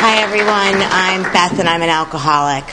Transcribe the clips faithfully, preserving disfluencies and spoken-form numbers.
Hi, everyone. I'm Beth, and I'm an alcoholic.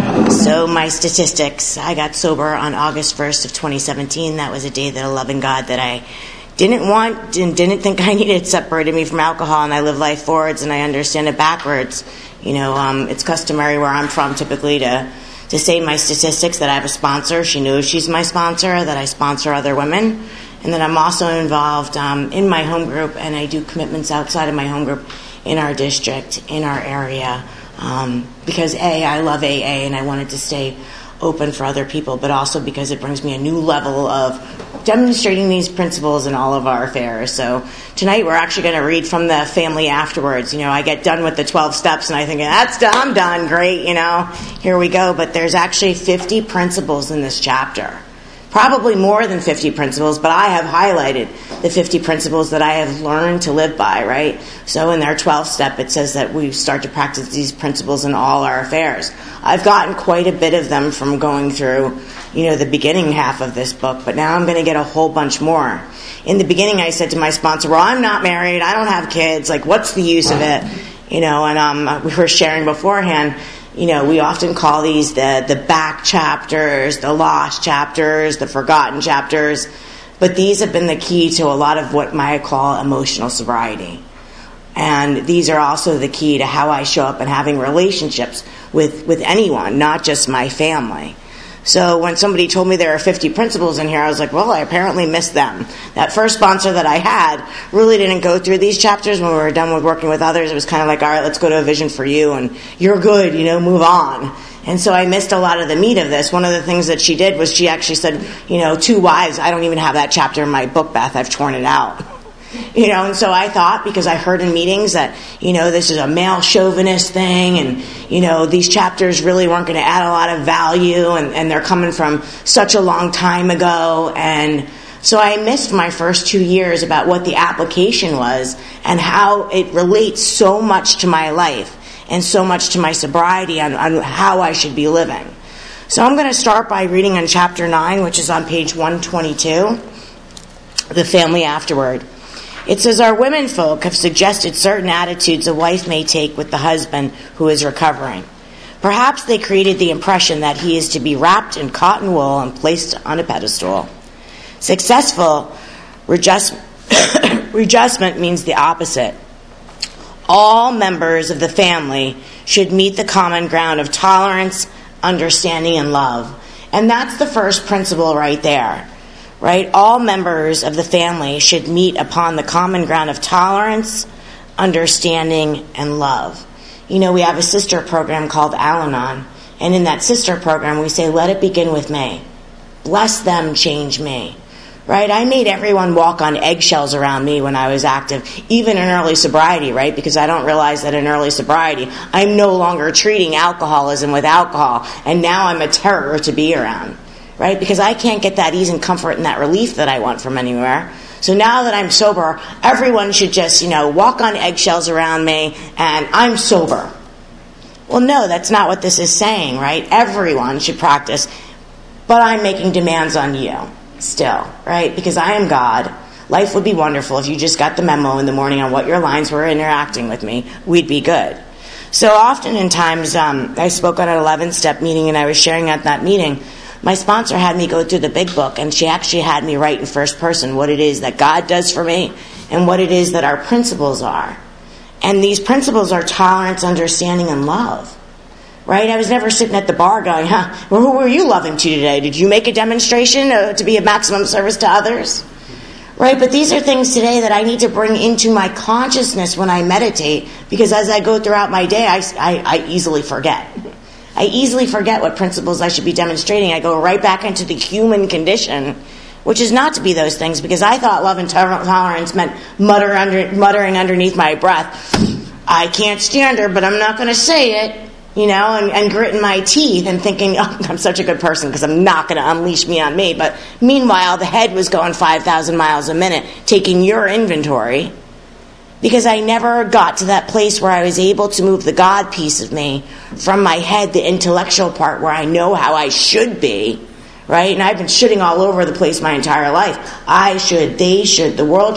So my statistics, I got sober on August first of twenty seventeen. That was a day that a loving God that I didn't want and didn't think I needed separated me from alcohol, and I live life forwards, and I understand it backwards. You know, um, it's customary where I'm from typically to, to say my statistics, that I have a sponsor. She knows she's my sponsor, that I sponsor other women, and that I'm also involved um, in my home group, and I do commitments outside of my home group in our district, in our area, um, because A, I love A A and I wanted to stay open for other people, but also because it brings me a new level of demonstrating these principles in all of our affairs. So tonight we're actually going to read from the family afterwards. You know, I get done with the twelve steps and I think, that's done, I'm done, great, you know, here we go. But there's actually fifty principles in this chapter. Probably more than fifty principles, but I have highlighted the fifty principles that I have learned to live by, right? So in their twelfth step, it says that we start to practice these principles in all our affairs. I've gotten quite a bit of them from going through, you know, the beginning half of this book, but now I'm going to get a whole bunch more. In the beginning, I said to my sponsor, well, I'm not married, I don't have kids, like, what's the use of it? You know, and um, we were sharing beforehand, you know, we often call these the, the back chapters, the lost chapters, the forgotten chapters, but these have been the key to a lot of what I call emotional sobriety. And these are also the key to how I show up and having relationships with, with anyone, not just my family. So when somebody told me there are fifty principles in here, I was like, well, I apparently missed them. That first sponsor that I had really didn't go through these chapters. When we were done with working with others, it was kind of like, all right, let's go to a vision for you, and you're good, you know, move on. And so I missed a lot of the meat of this. One of the things that she did was she actually said, you know, two wives. I don't even have that chapter in my book, Beth. I've torn it out. You know, and so I thought, because I heard in meetings that, you know, this is a male chauvinist thing, and, you know, these chapters really weren't going to add a lot of value, and, and they're coming from such a long time ago. And so I missed my first two years about what the application was and how it relates so much to my life and so much to my sobriety on, on how I should be living. So I'm going to start by reading on chapter nine, which is on page one twenty-two, the family afterward. It says, our women folk have suggested certain attitudes a wife may take with the husband who is recovering. Perhaps they created the impression that he is to be wrapped in cotton wool and placed on a pedestal. Successful readjust- readjustment means the opposite. All members of the family should meet the common ground of tolerance, understanding, and love. And that's the first principle right there. Right? All members of the family should meet upon the common ground of tolerance, understanding, and love. You know, we have a sister program called Al-Anon, and in that sister program we say, let it begin with me. Bless them, change me. Right? I made everyone walk on eggshells around me when I was active, even in early sobriety, right? Because I don't realize that in early sobriety, I'm no longer treating alcoholism with alcohol, and now I'm a terror to be around. Right? Because I can't get that ease and comfort and that relief that I want from anywhere. So now that I'm sober, everyone should just, you know, walk on eggshells around me, and I'm sober. Well, no, that's not what this is saying, right? Everyone should practice, but I'm making demands on you still, right? Because I am God. Life would be wonderful if you just got the memo in the morning on what your lines were interacting with me. We'd be good. So often in times, um, I spoke at an eleven-step meeting, and I was sharing at that meeting, my sponsor had me go through the big book, and she actually had me write in first person what it is that God does for me and what it is that our principles are. And these principles are tolerance, understanding, and love. Right? I was never sitting at the bar going, huh, well, who were you loving to today? Did you make a demonstration uh, to be of maximum service to others? Right? But these are things today that I need to bring into my consciousness when I meditate, because as I go throughout my day, I, I, I easily forget. I easily forget what principles I should be demonstrating. I go right back into the human condition, which is not to be those things, because I thought love and tolerance meant mutter under, muttering underneath my breath, I can't stand her, but I'm not going to say it, you know, and, and gritting my teeth and thinking, oh, I'm such a good person because I'm not going to unleash me on me. But meanwhile, the head was going five thousand miles a minute, taking your inventory, because I never got to that place where I was able to move the God piece of me from my head, the intellectual part where I know how I should be, right? And I've been shitting all over the place my entire life. I should, they should, the world should,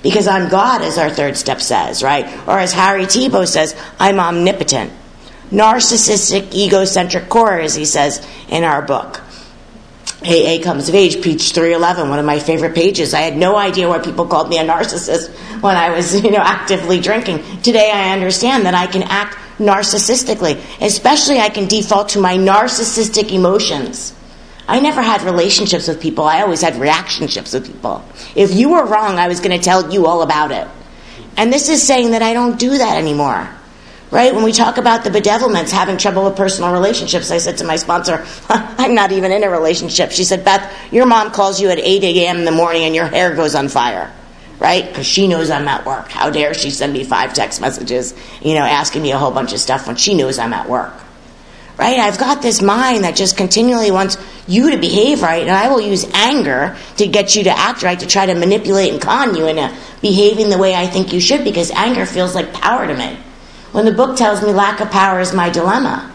because I'm God, as our third step says, right? Or as Harry Tiebout says, I'm omnipotent. Narcissistic, egocentric core, as he says in our book. A A Comes of Age, page three eleven, one of my favorite pages. I had no idea why people called me a narcissist when I was, you know, actively drinking. Today I understand that I can act narcissistically. Especially I can default to my narcissistic emotions. I never had relationships with people. I always had reactionships with people. If you were wrong, I was going to tell you all about it. And this is saying that I don't do that anymore. Right? When we talk about the bedevilments, having trouble with personal relationships, I said to my sponsor, I'm not even in a relationship. She said, Beth, your mom calls you at eight a.m. in the morning and your hair goes on fire. Right? Because she knows I'm at work. How dare she send me five text messages, you know, asking me a whole bunch of stuff when she knows I'm at work. Right? I've got this mind that just continually wants you to behave right, and I will use anger to get you to act right, to try to manipulate and con you into behaving the way I think you should, because anger feels like power to me. When the book tells me lack of power is my dilemma.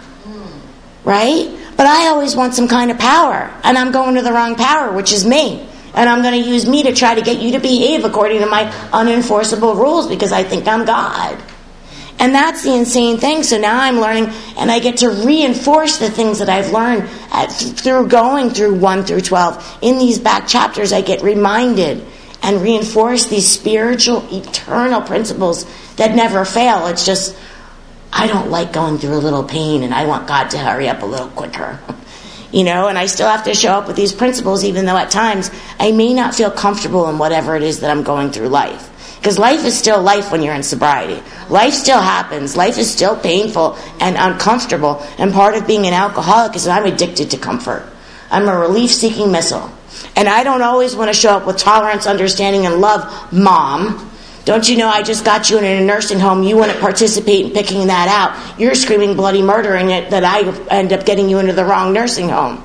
Right? But I always want some kind of power. And I'm going to the wrong power, which is me. And I'm going to use me to try to get you to behave according to my unenforceable rules because I think I'm God. And that's the insane thing. So now I'm learning, and I get to reinforce the things that I've learned at, through going through one through twelve. In these back chapters, I get reminded and reinforce these spiritual, eternal principles that never fail. It's just, I don't like going through a little pain, and I want God to hurry up a little quicker. You know, and I still have to show up with these principles, even though at times I may not feel comfortable in whatever it is that I'm going through life. Because life is still life when you're in sobriety. Life still happens. Life is still painful and uncomfortable. And part of being an alcoholic is that I'm addicted to comfort. I'm a relief-seeking missile. And I don't always want to show up with tolerance, understanding, and love, Mom. Don't you know I just got you in a nursing home? You want to participate in picking that out. You're screaming bloody murder, and it, that I end up getting you into the wrong nursing home.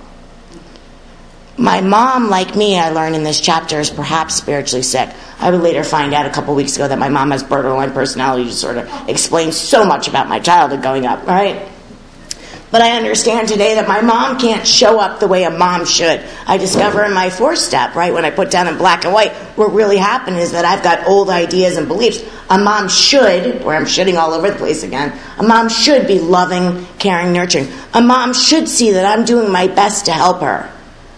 My mom, like me, I learned in this chapter, is perhaps spiritually sick. I would later find out a couple weeks ago that my mom has borderline personality disorder. Explains so much about my childhood going up, right? But I understand today that my mom can't show up the way a mom should. I discover in my fourth step, right, when I put down in black and white, what really happened is that I've got old ideas and beliefs. A mom should, where I'm shitting all over the place again, a mom should be loving, caring, nurturing. A mom should see that I'm doing my best to help her.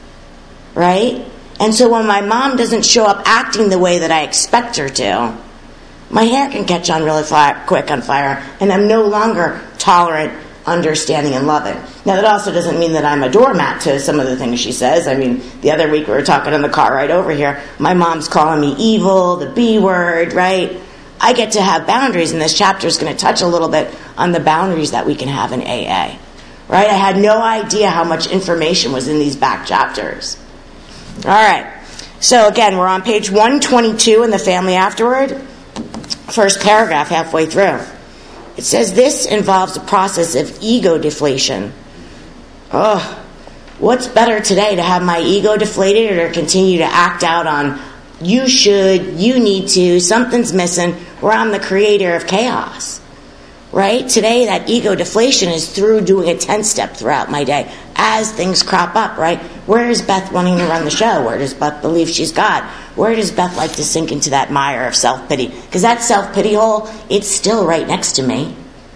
Right? And so when my mom doesn't show up acting the way that I expect her to, my hair can catch on really fire, quick on fire, and I'm no longer tolerant, understanding, and loving. Now, that also doesn't mean that I'm a doormat to some of the things she says. I mean, the other week we were talking in the car right over here. My mom's calling me evil, the B word, right? I get to have boundaries, and this chapter is going to touch a little bit on the boundaries that we can have in A A. Right? I had no idea how much information was in these back chapters. All right. So again, we're on page one twenty-two in the Family Afterward. First paragraph, halfway through. It says, this involves a process of ego deflation. Oh, what's better today, to have my ego deflated or to continue to act out on you should, you need to, something's missing, where I'm the creator of chaos? Right? Today, that ego deflation is through doing a ten-step throughout my day as things crop up, right? Where is Beth wanting to run the show? Where does Beth believe she's God? Where does Beth like to sink into that mire of self-pity? Because that self-pity hole, it's still right next to me.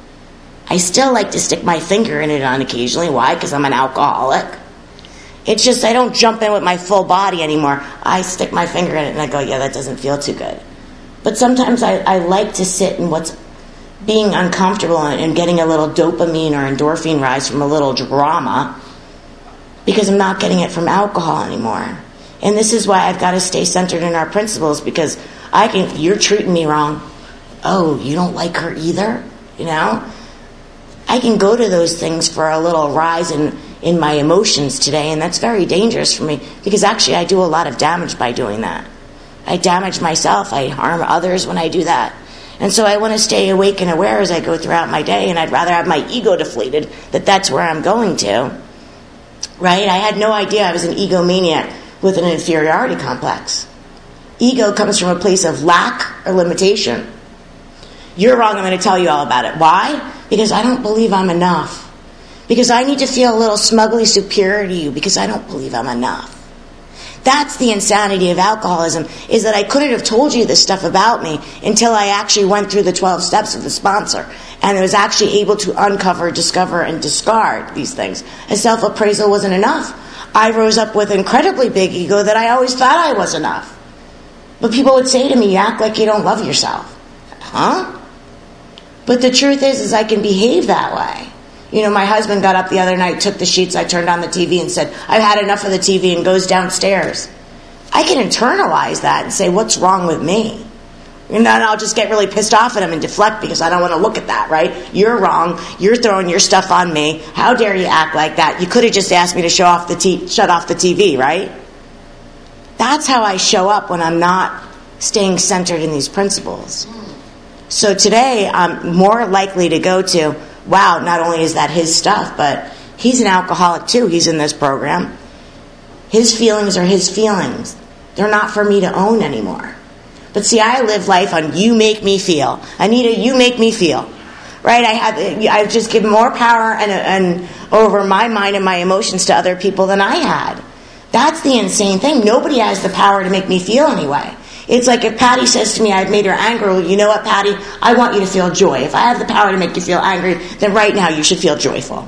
I still like to stick my finger in it on occasionally. Why? Because I'm an alcoholic. It's just I don't jump in with my full body anymore. I stick my finger in it and I go, yeah, that doesn't feel too good. But sometimes I, I like to sit in what's being uncomfortable and getting a little dopamine or endorphin rise from a little drama, because I'm not getting it from alcohol anymore. And this is why I've got to stay centered in our principles, because I can, you're treating me wrong. Oh, you don't like her either? You know? I can go to those things for a little rise in, in my emotions today, and that's very dangerous for me, because actually I do a lot of damage by doing that. I damage myself. I harm others when I do that. And so I want to stay awake and aware as I go throughout my day, and I'd rather have my ego deflated that that's where I'm going to. Right? I had no idea I was an egomaniac with an inferiority complex. Ego comes from a place of lack or limitation. You're wrong, I'm going to tell you all about it. Why? Because I don't believe I'm enough. Because I need to feel a little smugly superior to you, because I don't believe I'm enough. That's the insanity of alcoholism, is that I couldn't have told you this stuff about me until I actually went through the twelve steps of the sponsor and was actually able to uncover, discover, and discard these things. And self-appraisal wasn't enough. I rose up with an incredibly big ego that I always thought I was enough. But people would say to me, you act like you don't love yourself. Huh? But the truth is, is I can behave that way. You know, my husband got up the other night, took the sheets, I turned on the T V and said, I've had enough of the T V, and goes downstairs. I can internalize that and say, what's wrong with me? And then I'll just get really pissed off at him and deflect because I don't want to look at that, right? You're wrong. You're throwing your stuff on me. How dare you act like that? You could have just asked me to show off the t- shut off the T V, right? That's how I show up when I'm not staying centered in these principles. So today, I'm more likely to go to, wow, not only is that his stuff, but he's an alcoholic too. He's in this program. His feelings are his feelings. They're not for me to own anymore. But see, I live life on you make me feel. Anita, you make me feel. Right? I had, I've just given more power and, and over my mind and my emotions to other people than I had. That's the insane thing. Nobody has the power to make me feel anyway. It's like if Patty says to me, I've made her angry. Well, you know what, Patty? I want you to feel joy. If I have the power to make you feel angry, then right now you should feel joyful.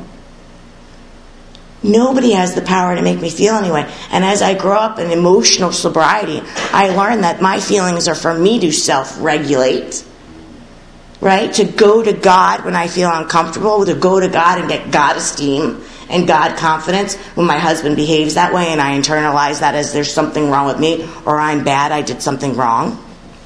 Nobody has the power to make me feel anyway. And as I grow up in emotional sobriety, I learned that my feelings are for me to self-regulate. Right? To go to God when I feel uncomfortable, to go to God and get God esteem and God confidence when my husband behaves that way and I internalize that as there's something wrong with me or I'm bad, I did something wrong.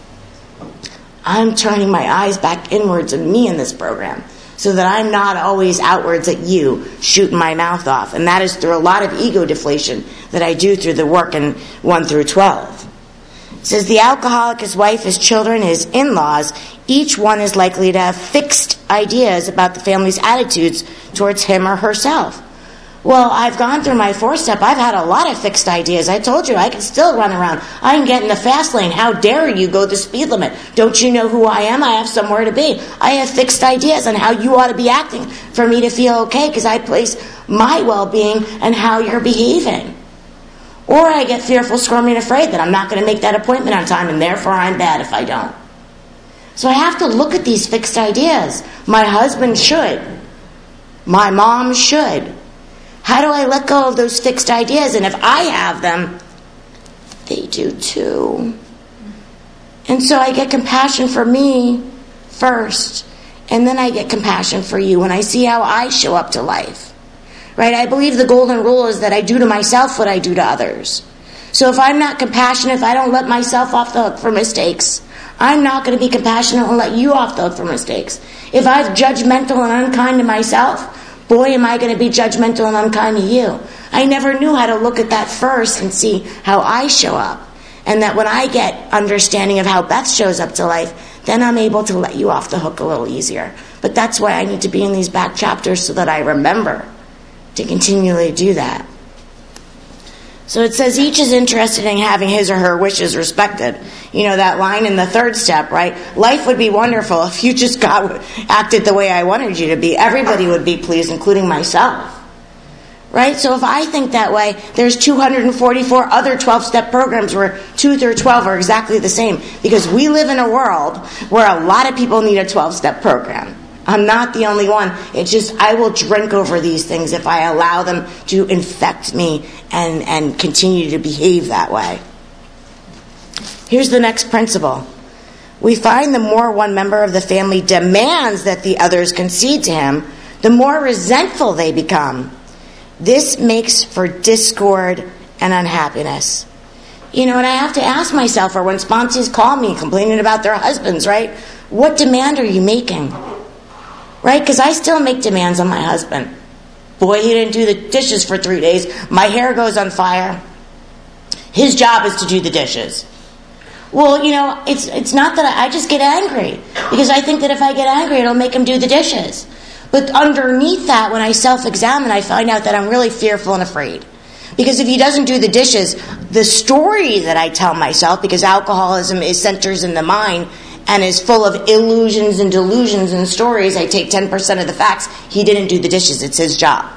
I'm turning my eyes back inwards at me in this program so that I'm not always outwards at you, shooting my mouth off. And that is through a lot of ego deflation that I do through the work in one through twelve. It says, the alcoholic, his wife, his children, his in-laws, each one is likely to have fixed ideas about the family's attitudes towards him or herself. Well, I've gone through my four-step. I've had a lot of fixed ideas. I told you I can still run around. I can get in the fast lane. How dare you go the speed limit? Don't you know who I am? I have somewhere to be. I have fixed ideas on how you ought to be acting for me to feel okay because I place my well-being and how you're behaving. Or I get fearful, squirmy, and afraid that I'm not going to make that appointment on time and therefore I'm bad if I don't. So I have to look at these fixed ideas. My husband should. My mom should. How do I let go of those fixed ideas? And if I have them, they do too. And so I get compassion for me first. And then I get compassion for you when I see how I show up to life. Right? I believe the golden rule is that I do to myself what I do to others. So if I'm not compassionate, if I don't let myself off the hook for mistakes, I'm not going to be compassionate and let you off the hook for mistakes. If I'm judgmental and unkind to myself, boy, am I going to be judgmental and unkind to you. I never knew how to look at that first and see how I show up. And that when I get understanding of how Beth shows up to life, then I'm able to let you off the hook a little easier. But that's why I need to be in these back chapters so that I remember to continually do that. So it says each is interested in having his or her wishes respected. You know that line in the third step, right? Life would be wonderful if you just got acted the way I wanted you to be. Everybody would be pleased, including myself. Right? So if I think that way, there's two hundred forty-four other twelve-step programs where two through twelve are exactly the same. Because we live in a world where a lot of people need a twelve-step program. I'm not the only one. It's just I will drink over these things if I allow them to infect me and, and continue to behave that way. Here's the next principle. We find the more one member of the family demands that the others concede to him, the more resentful they become. This makes for discord and unhappiness. You know, and I have to ask myself, or when sponsees call me complaining about their husbands, right? What demand are you making? Right? Because I still make demands on my husband. Boy, he didn't do the dishes for three days. My hair goes on fire. His job is to do the dishes. Well, you know, it's it's not that I, I just get angry. Because I think that if I get angry, it'll make him do the dishes. But underneath that, when I self-examine, I find out that I'm really fearful and afraid. Because if he doesn't do the dishes, the story that I tell myself, because alcoholism is centers in the mind, and is full of illusions and delusions and stories, I take ten percent of the facts. He didn't do the dishes. It's his job.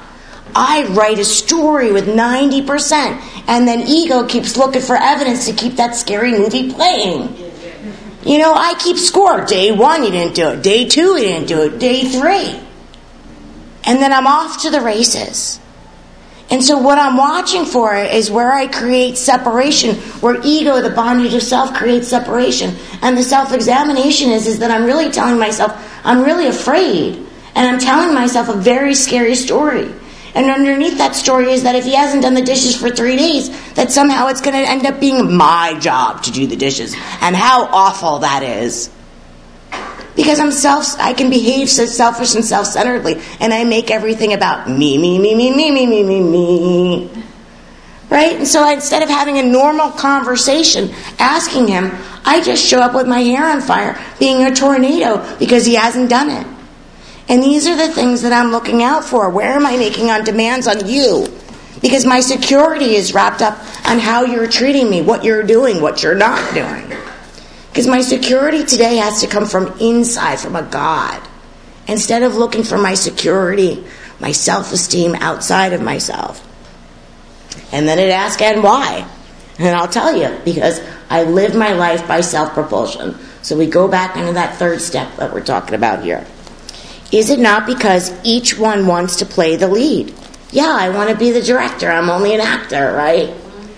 I write a story with ninety percent, and then ego keeps looking for evidence to keep that scary movie playing. You know, I keep score. Day one, you didn't do it. Day two, you didn't do it. Day three. And then I'm off to the races. And so what I'm watching for is where I create separation, where ego, the bondage of self, creates separation. And the self-examination is, is that I'm really telling myself, I'm really afraid. And I'm telling myself a very scary story. And underneath that story is that if he hasn't done the dishes for three days, that somehow it's going to end up being my job to do the dishes. And how awful that is. Because I'm self, I can behave so selfish and self-centeredly, and I make everything about me, me, me, me, me, me, me, me, me. Right? And so I, instead of having a normal conversation, asking him, I just show up with my hair on fire, being a tornado, because he hasn't done it. And these are the things that I'm looking out for. Where am I making on demands on you? Because my security is wrapped up on how you're treating me, what you're doing, what you're not doing. Because my security today has to come from inside, from a God. Instead of looking for my security, my self-esteem outside of myself. And then it asks, and why? And I'll tell you, because I live my life by self-propulsion. So we go back into that third step that we're talking about here. Is it not because each one wants to play the lead? Yeah, I want to be the director. I'm only an actor, right?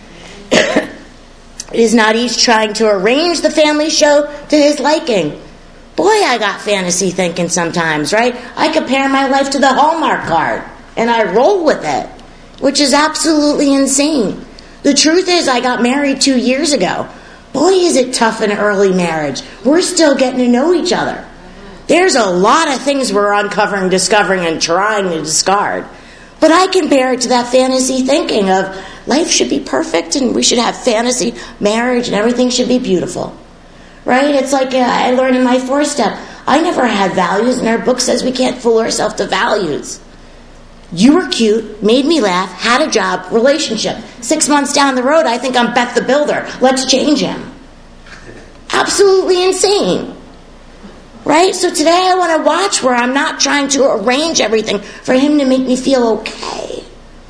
It is not each trying to arrange the family show to his liking. Boy, I got fantasy thinking sometimes, right? I compare my life to the Hallmark card, and I roll with it, which is absolutely insane. The truth is, I got married two years ago. Boy, is it tough in early marriage. We're still getting to know each other. There's a lot of things we're uncovering, discovering, and trying to discard. But I compare it to that fantasy thinking of life should be perfect and we should have fantasy marriage and everything should be beautiful. Right? It's like uh, I learned in my fourth step. I never had values, and our book says we can't fool ourselves to values. You were cute, made me laugh, had a job, relationship. Six months down the road, I think I'm Beth the Builder. Let's change him. Absolutely insane. Right? So today I want to watch where I'm not trying to arrange everything for him to make me feel okay.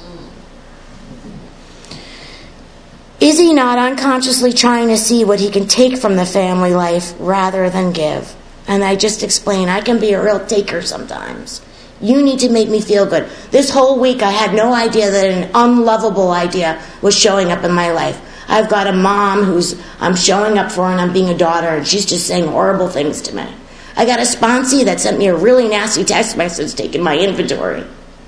Is he not unconsciously trying to see what he can take from the family life rather than give? And I just explained, I can be a real taker sometimes. You need to make me feel good. This whole week I had no idea that an unlovable idea was showing up in my life. I've got a mom who's I'm showing up for and I'm being a daughter, and she's just saying horrible things to me. I got a sponsee that sent me a really nasty text message taking my inventory.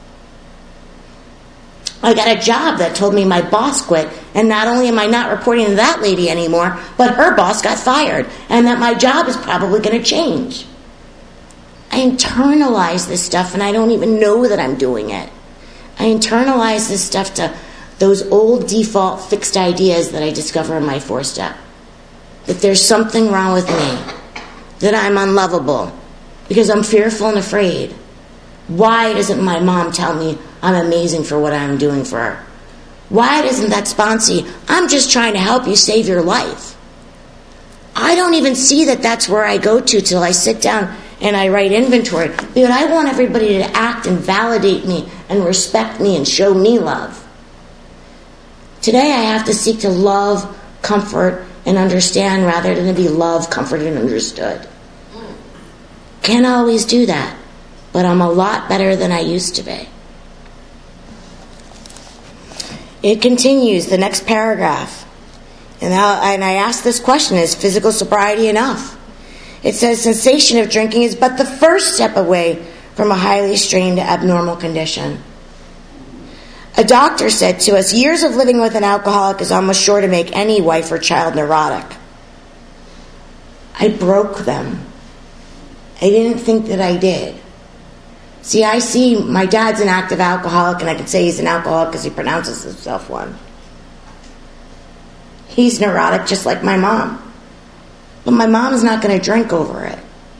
I got a job that told me my boss quit, and not only am I not reporting to that lady anymore, but her boss got fired, and that my job is probably going to change. I internalize this stuff, and I don't even know that I'm doing it. I internalize this stuff to those old default fixed ideas that I discover in my fourth step. That there's something wrong with me. That I'm unlovable because I'm fearful and afraid. Why doesn't my mom tell me I'm amazing for what I'm doing for her? Why doesn't that sponsee, I'm just trying to help you save your life? I don't even see that that's where I go to till I sit down and I write inventory. Because I want everybody to act and validate me and respect me and show me love. Today I have to seek to love, comfort, and understand rather than to be loved, comforted, and understood. Can't always do that, but I'm a lot better than I used to be. It continues, the next paragraph. And I, and I ask this question, is physical sobriety enough? It says, sensation of drinking is but the first step away from a highly strained abnormal condition. A doctor said to us, years of living with an alcoholic is almost sure to make any wife or child neurotic. I broke them. I didn't think that I did. See, I see my dad's an active alcoholic, and I can say he's an alcoholic because he pronounces himself one. He's neurotic just like my mom. But my mom is not going to drink over it.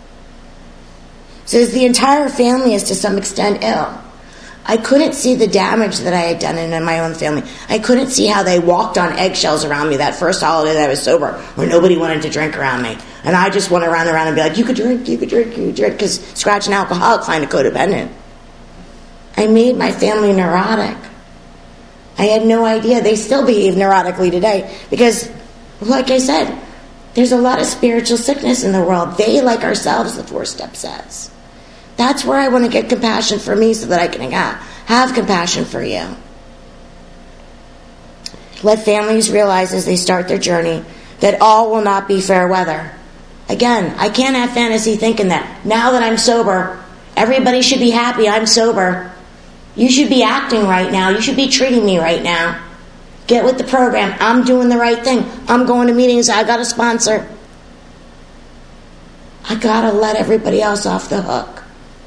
Says the entire family is to some extent ill. I couldn't see the damage that I had done in my own family. I couldn't see how they walked on eggshells around me that first holiday that I was sober, where nobody wanted to drink around me. And I just went around and around and be like, you could drink, you could drink, you could drink, because scratch and alcoholic find a codependent. I made my family neurotic. I had no idea. They still behave neurotically today because, like I said, there's a lot of spiritual sickness in the world. They, like ourselves, the fourth step says. That's where I want to get compassion for me so that I can have compassion for you. Let families realize as they start their journey that all will not be fair weather. Again, I can't have fantasy thinking that now that I'm sober, everybody should be happy I'm sober. You should be acting right now. You should be treating me right now. Get with the program. I'm doing the right thing. I'm going to meetings. I got a sponsor. I got to let everybody else off the hook.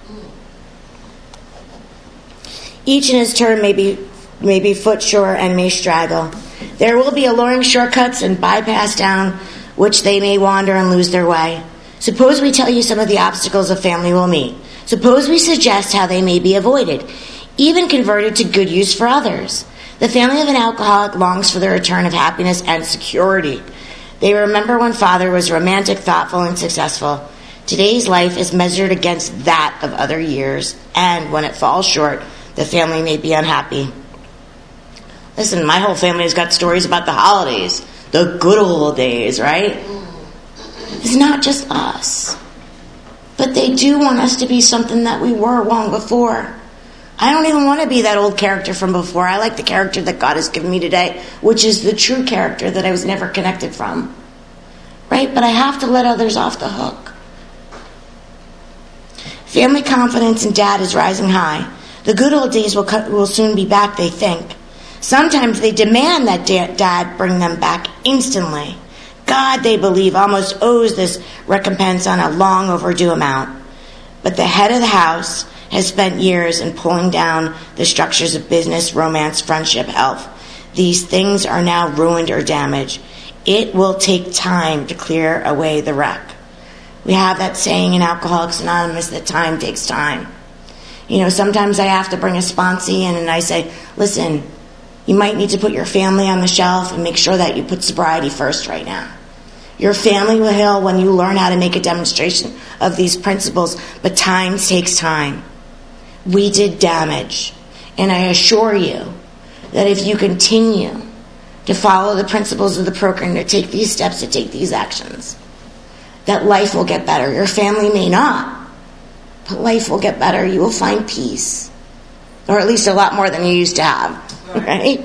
Each in his turn may be, may be foot sure and may straggle. There will be alluring shortcuts and bypass down which they may wander and lose their way. Suppose we tell you some of the obstacles a family will meet. Suppose we suggest how they may be avoided, even converted to good use for others. The family of an alcoholic longs for the return of happiness and security. They remember when father was romantic, thoughtful, and successful. Today's life is measured against that of other years, and when it falls short, the family may be unhappy. Listen, my whole family has got stories about the holidays, the good old days, right? It's not just us. But they do want us to be something that we were long before. I don't even want to be that old character from before. I like the character that God has given me today, which is the true character that I was never connected from. Right? But I have to let others off the hook. Family confidence in dad is rising high. The good old days will, co- will soon be back, they think. Sometimes they demand that da- dad bring them back instantly. God, they believe, almost owes this recompense on a long overdue amount. But the head of the house has spent years in pulling down the structures of business, romance, friendship, health. These things are now ruined or damaged. It will take time to clear away the wreck. We have that saying in Alcoholics Anonymous that time takes time. You know, sometimes I have to bring a sponsee in and I say, listen, you might need to put your family on the shelf and make sure that you put sobriety first right now. Your family will heal when you learn how to make a demonstration of these principles, but time takes time. We did damage, and I assure you that if you continue to follow the principles of the program, to take these steps, to take these actions, that life will get better. Your family may not, but life will get better. You will find peace, or at least a lot more than you used to have, right?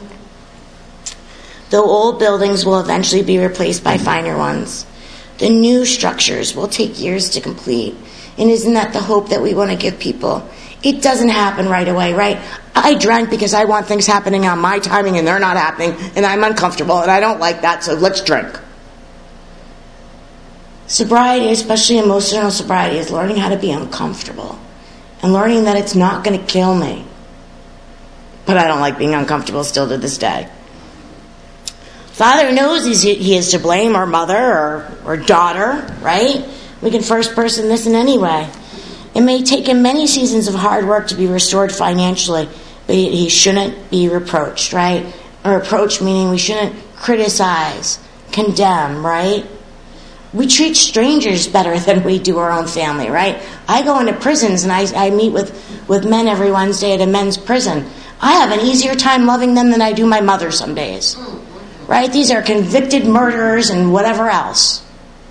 Though old buildings will eventually be replaced by finer ones, the new structures will take years to complete. And isn't that the hope that we want to give people? It doesn't happen right away, right? I drank because I want things happening on my timing and they're not happening, and I'm uncomfortable and I don't like that, so let's drink. Sobriety, especially emotional sobriety, is learning how to be uncomfortable and learning that it's not going to kill me. But I don't like being uncomfortable still to this day. Father knows he's, he is to blame, or mother, or, or daughter, right? We can first person this in any way. It may take him many seasons of hard work to be restored financially, but he shouldn't be reproached, right? Or reproach meaning we shouldn't criticize, condemn, right? We treat strangers better than we do our own family, right? I go into prisons and I, I meet with, with men every Wednesday at a men's prison. I have an easier time loving them than I do my mother some days. Right? These are convicted murderers and whatever else.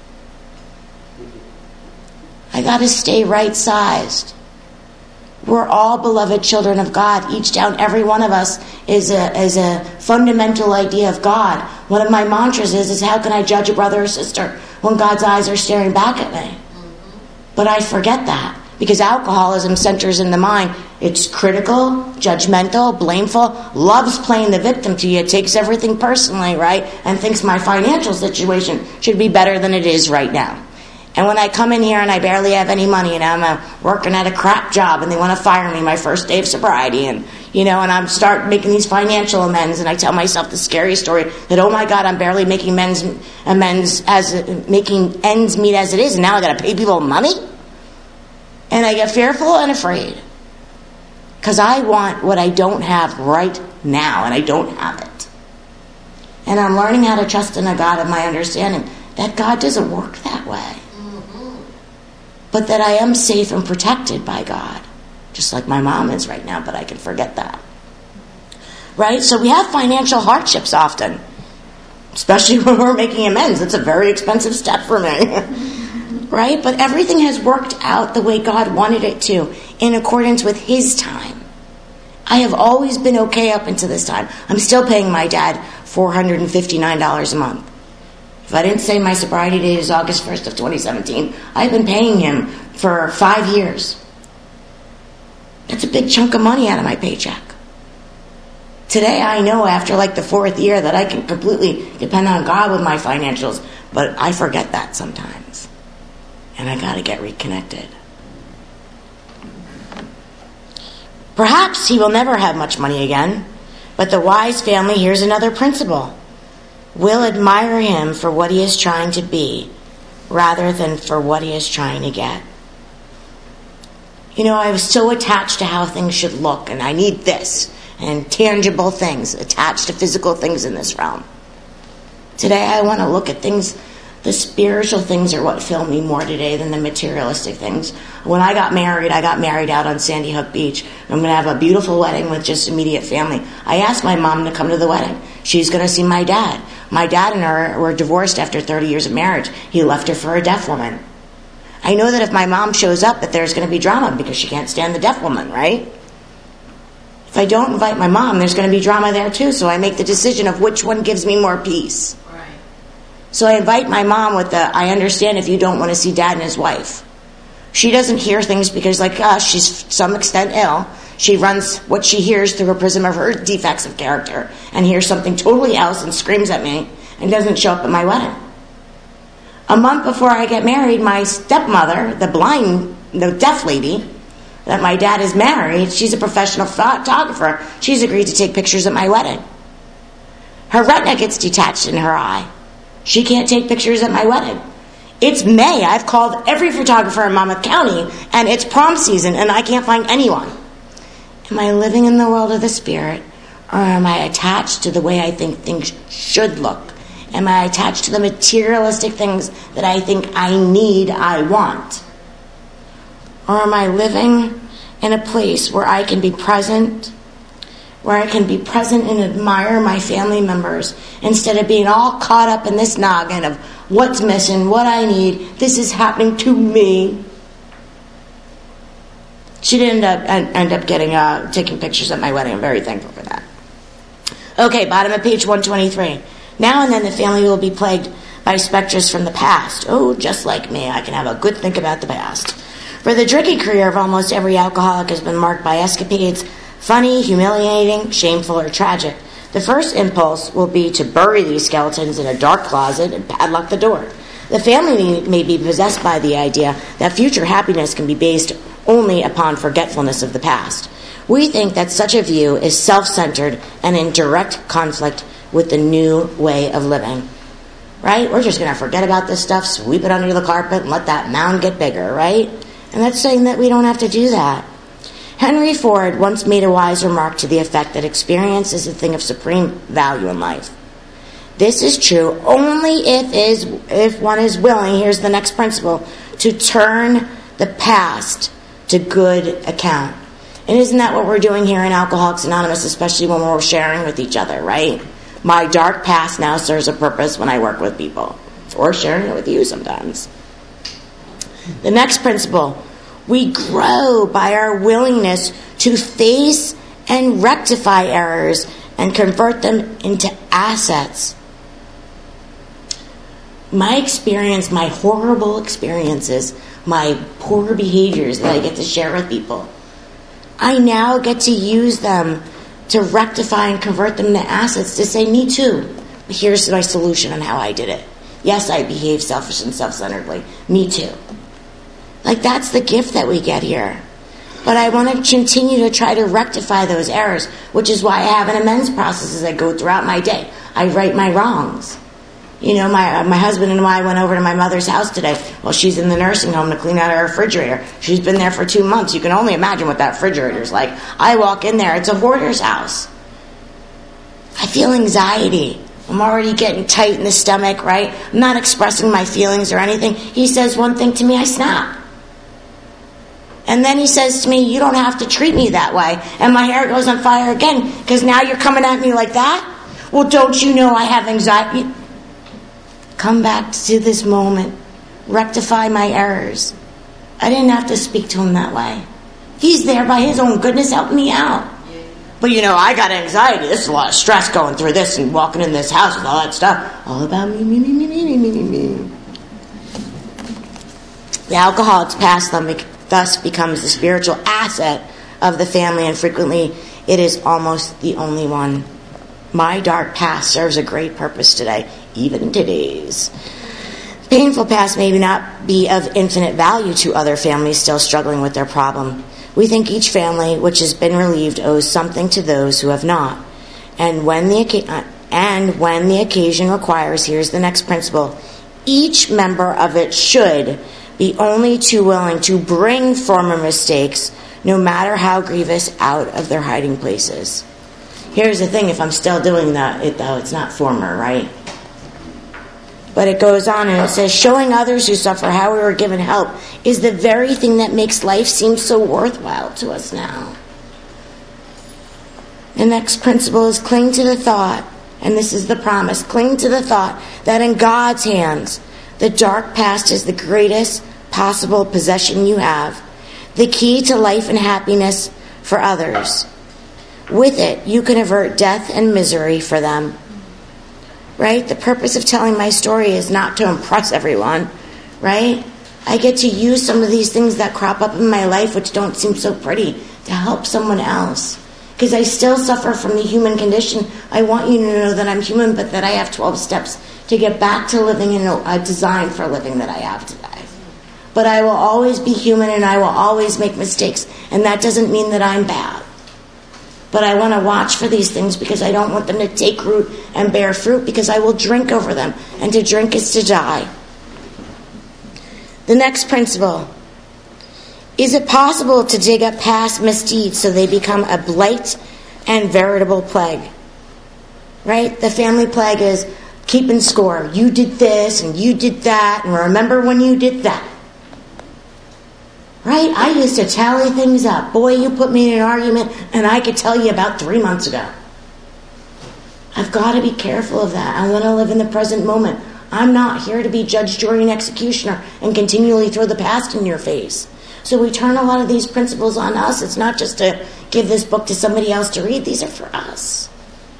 I got to stay right-sized. We're all beloved children of God. Each down, every one of us is a is a fundamental idea of God. One of my mantras is, is how can I judge a brother or sister when God's eyes are staring back at me? But I forget that because alcoholism centers in the mind. It's critical, judgmental, blameful, loves playing the victim to you, takes everything personally, right? And thinks my financial situation should be better than it is right now. And when I come in here and I barely have any money and I'm uh, working at a crap job and they want to fire me my first day of sobriety and, you know, and I start making these financial amends and I tell myself the scary story that, oh my God, I'm barely making amends, amends as, uh, making ends meet as it is and now I got to pay people money? And I get fearful and afraid. Because I want what I don't have right now, and I don't have it. And I'm learning how to trust in a God of my understanding that God doesn't work that way. Mm-hmm. But that I am safe and protected by God. just like my mom is right now, but I can forget that. Right? So we have financial hardships often, especially when we're making amends. It's a very expensive step for me. Right? But everything has worked out the way God wanted it to, in accordance with His time. I have always been okay up until this time. I'm still paying my dad four hundred fifty-nine dollars a month. If I didn't say my sobriety date is August first of twenty seventeen, I've been paying him for five years. That's a big chunk of money out of my paycheck. Today I know after like the fourth year that I can completely depend on God with my financials, but I forget that sometimes. And I got to get reconnected. Perhaps he will never have much money again, but the wise family here's another principle. Will admire him for what he is trying to be rather than for what he is trying to get. You know, I was so attached to how things should look, and I need this, and tangible things attached to physical things in this realm. Today I want to look at things. The spiritual things are what fill me more today than the materialistic things. When I got married, I got married out on Sandy Hook Beach. I'm going to have a beautiful wedding with just immediate family. I asked my mom to come to the wedding. She's going to see my dad. My dad and her were divorced after thirty years of marriage. He left her for a deaf woman. I know that if my mom shows up that there's going to be drama because she can't stand the deaf woman, right? If I don't invite my mom, there's going to be drama there too. So I make the decision of which one gives me more peace. So I invite my mom with the, I understand if you don't want to see dad and his wife. She doesn't hear things because, like us, she's to some extent ill. She runs what she hears through a prism of her defects of character and hears something totally else and screams at me and doesn't show up at my wedding. A month before I get married, my stepmother, the blind, the deaf lady that my dad is married, she's a professional photographer. She's agreed to take pictures at my wedding. Her retina gets detached in her eye. She can't take pictures at my wedding. It's May. I've called every photographer in Monmouth County, and it's prom season, and I can't find anyone. Am I living in the world of the Spirit, or am I attached to the way I think things should look? Am I attached to the materialistic things that I think I need, I want? Or am I living in a place where I can be present, where I can be present and admire my family members instead of being all caught up in this noggin of what's missing, what I need, this is happening to me. She didn't end up, end up getting uh, taking pictures at my wedding. I'm very thankful for that. Okay, bottom of page one twenty-three. Now and then the family will be plagued by specters from the past. Oh, just like me, I can have a good think about the past. For the drinking career of almost every alcoholic has been marked by escapades, funny, humiliating, shameful, or tragic. The first impulse will be to bury these skeletons in a dark closet and padlock the door. The family may be possessed by the idea that future happiness can be based only upon forgetfulness of the past. We think that such a view is self-centered and in direct conflict with the new way of living. Right? We're just going to forget about this stuff, sweep it under the carpet, and let that mound get bigger, right? And that's saying that we don't have to do that. Henry Ford once made a wise remark to the effect that experience is a thing of supreme value in life. This is true only if is if one is willing, here's the next principle, to turn the past to good account. And isn't that what we're doing here in Alcoholics Anonymous, especially when we're sharing with each other, right? My dark past now serves a purpose when I work with people, or sharing it with you sometimes. The next principle, we grow by our willingness to face and rectify errors and convert them into assets. My experience, my horrible experiences, my poor behaviors that I get to share with people, I now get to use them to rectify and convert them into assets to say, me too. Here's my solution on how I did it. Yes, I behave selfish and self-centeredly. Me too. Like, that's the gift that we get here. But I want to continue to try to rectify those errors, which is why I have an amends process as I go throughout my day. I right my wrongs. You know, my uh, my husband and I went over to my mother's house today. Well, she's in the nursing home to clean out her refrigerator. She's been there for two months. You can only imagine what that refrigerator's like. I walk in there. It's a hoarder's house. I feel anxiety. I'm already getting tight in the stomach, right? I'm not expressing my feelings or anything. He says one thing to me, I snap. And then he says to me, you don't have to treat me that way. And my hair goes on fire again, because now you're coming at me like that? Well, don't you know I have anxiety? Come back to this moment. Rectify my errors. I didn't have to speak to him that way. He's there by his own goodness helping me out. But you know, I got anxiety. This is a lot of stress going through this and walking in this house with all that stuff. All about me, me, me, me, me, me, me, me. The alcoholic's past thus becomes the spiritual asset of the family, and frequently it is almost the only one. My dark past serves a great purpose today, even today's. Painful past may not be of infinite value to other families still struggling with their problem. We think each family which has been relieved owes something to those who have not. And when the and when the occasion requires, here's the next principle, each member of it should be only too willing to bring former mistakes, no matter how grievous, out of their hiding places. Here's the thing, if I'm still doing that, it, though, it's not former, right? But it goes on and it says, showing others who suffer how we were given help is the very thing that makes life seem so worthwhile to us now. The next principle is cling to the thought, and this is the promise, cling to the thought that in God's hands, the dark past is the greatest possible possession you have, the key to life and happiness for others. With it, you can avert death and misery for them. Right? The purpose of telling my story is not to impress everyone, right? I get to use some of these things that crop up in my life which don't seem so pretty to help someone else. Because I still suffer from the human condition. I want you to know that I'm human, but that I have twelve steps to get back to living in a design for living that I have today. But I will always be human and I will always make mistakes. And that doesn't mean that I'm bad. But I want to watch for these things because I don't want them to take root and bear fruit, because I will drink over them. And to drink is to die. The next principle. Is it possible to dig up past misdeeds so they become a blight and veritable plague? Right? The family plague is keeping score. You did this and you did that, and remember when you did that. Right? I used to tally things up. Boy, you put me in an argument and I could tell you about three months ago. I've got to be careful of that. I want to live in the present moment. I'm not here to be judge, jury, and executioner and continually throw the past in your face. So we turn a lot of these principles on us. It's not just to give this book to somebody else to read. These are for us.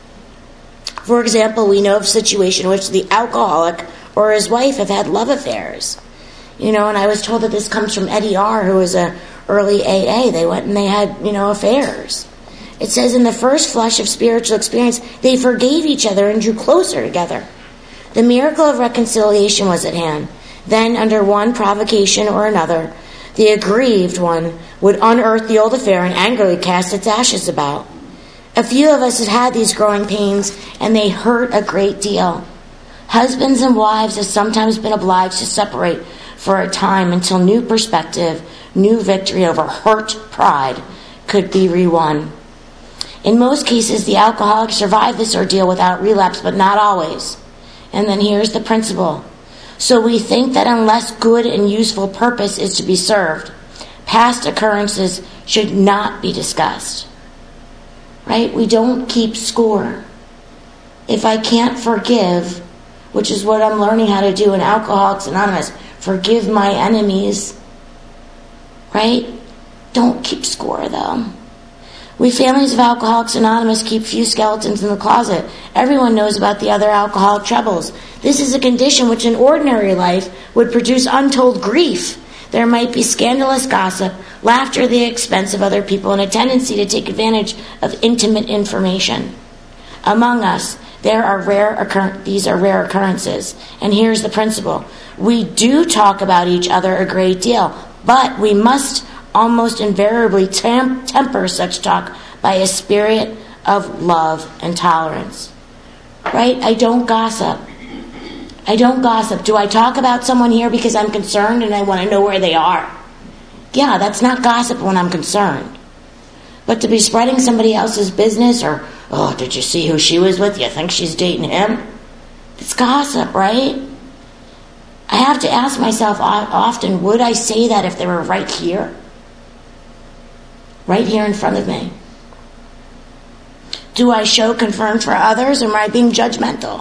For example, we know of a situation in which the alcoholic or his wife have had love affairs. You know, and I was told that this comes from Eddie R., who was a early A A. They went and they had, you know, affairs. It says in the first flush of spiritual experience, they forgave each other and drew closer together. The miracle of reconciliation was at hand. Then, under one provocation or another, the aggrieved one would unearth the old affair and angrily cast its ashes about. A few of us had had these growing pains, and they hurt a great deal. Husbands and wives have sometimes been obliged to separate for a time until new perspective, new victory over hurt pride could be re-won. In most cases, the alcoholic survived this ordeal without relapse, but not always. And then here's the principle. So we think that unless good and useful purpose is to be served, past occurrences should not be discussed. Right? We don't keep score. If I can't forgive, which is what I'm learning how to do in Alcoholics Anonymous, forgive my enemies, right? Don't keep score of them. We families of Alcoholics Anonymous keep few skeletons in the closet. Everyone knows about the other alcoholic troubles. This is a condition which in ordinary life would produce untold grief. There might be scandalous gossip, laughter at the expense of other people, and a tendency to take advantage of intimate information. Among us, there are rare occur- these are rare occurrences. And here's the principle. We do talk about each other a great deal, but we must almost invariably tam- temper such talk by a spirit of love and tolerance. Right? I don't gossip. I don't gossip. Do I talk about someone here because I'm concerned and I want to know where they are? Yeah, that's not gossip when I'm concerned. But to be spreading somebody else's business, or, oh, did you see who she was with? You think she's dating him? It's gossip, right? I have to ask myself often, would I say that if they were right here? right here in front of me? Do I show concern for others, or am I being judgmental?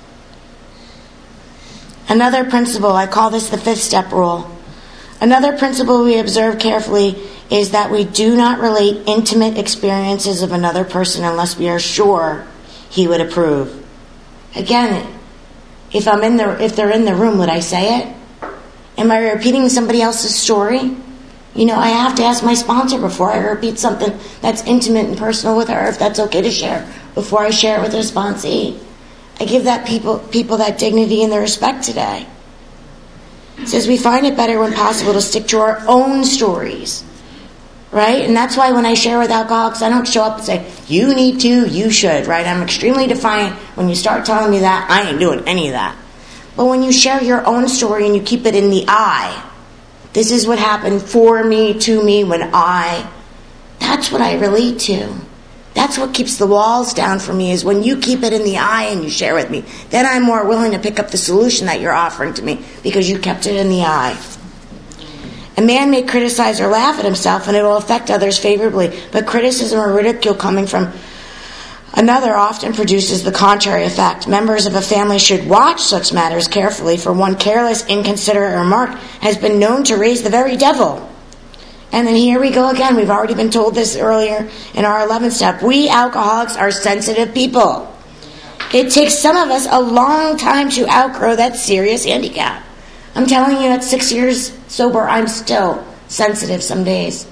Another principle, I call this the fifth step rule. Another principle we observe carefully is that we do not relate intimate experiences of another person unless we are sure he would approve. Again, if I'm in the if they're in the room, would I say it? Am I repeating somebody else's story? You know, I have to ask my sponsor before I repeat something that's intimate and personal with her, if that's okay to share, before I share it with her sponsee. I give that people people that dignity and the respect today. It says we find it better when possible to stick to our own stories. Right? And that's why when I share with alcoholics, I don't show up and say, you need to, you should, right? I'm extremely defiant. When you start telling me that, I ain't doing any of that. But when you share your own story and you keep it in the I, this is what happened for me, to me, when I, that's what I relate to. That's what keeps the walls down for me, is when you keep it in the I and you share with me. Then I'm more willing to pick up the solution that you're offering to me because you kept it in the I. A man may criticize or laugh at himself and it will affect others favorably, but criticism or ridicule coming from another often produces the contrary effect. Members of a family should watch such matters carefully, for one careless, inconsiderate remark has been known to raise the very devil. And then here we go again. We've already been told this earlier in our eleventh step. We alcoholics are sensitive people. It takes some of us a long time to outgrow that serious handicap. I'm telling you, at six years sober, I'm still sensitive some days.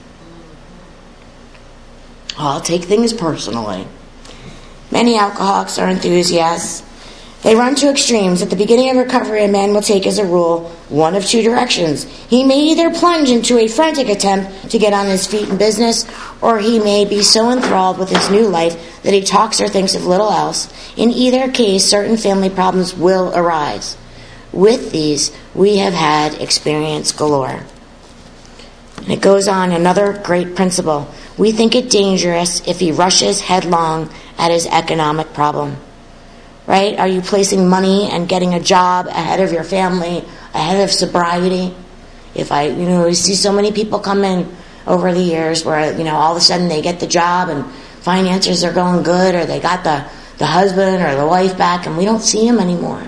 I'll take things personally. Many alcoholics are enthusiasts. They run to extremes. At the beginning of recovery, a man will take, as a rule, one of two directions. He may either plunge into a frantic attempt to get on his feet in business, or he may be so enthralled with his new life that he talks or thinks of little else. In either case, certain family problems will arise. With these, we have had experience galore. And it goes on, another great principle. We think it dangerous if he rushes headlong at his economic problem. Right? Are you placing money and getting a job ahead of your family, ahead of sobriety? If I, you know, we see so many people come in over the years where, you know, all of a sudden they get the job and finances are going good, or they got the, the husband or the wife back and we don't see them anymore.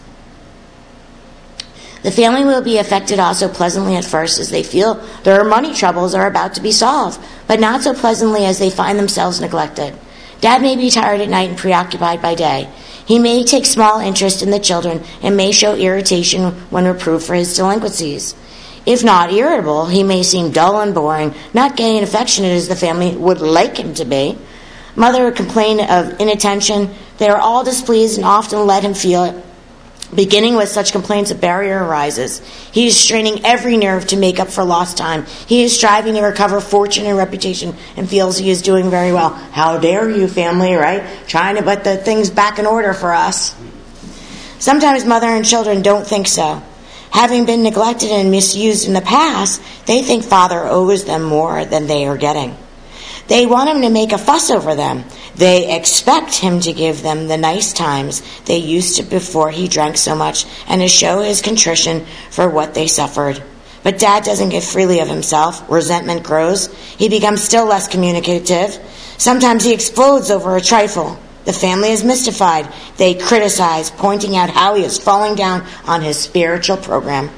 The family will be affected also pleasantly at first as they feel their money troubles are about to be solved, but not so pleasantly as they find themselves neglected. Dad may be tired at night and preoccupied by day. He may take small interest in the children and may show irritation when reproved for his delinquencies. If not irritable, he may seem dull and boring, not gay and affectionate as the family would like him to be. Mother would complain of inattention. They are all displeased and often let him feel it. Beginning with such complaints, a barrier arises. He is straining every nerve to make up for lost time. He is striving to recover fortune and reputation and feels he is doing very well. How dare you, family, right? Trying to put the things back in order for us. Sometimes mother and children don't think so. Having been neglected and misused in the past, they think father owes them more than they are getting. They want him to make a fuss over them. They expect him to give them the nice times they used to before he drank so much and to show his contrition for what they suffered. But Dad doesn't give freely of himself. Resentment grows. He becomes still less communicative. Sometimes he explodes over a trifle. The family is mystified. They criticize, pointing out how he is falling down on his spiritual program.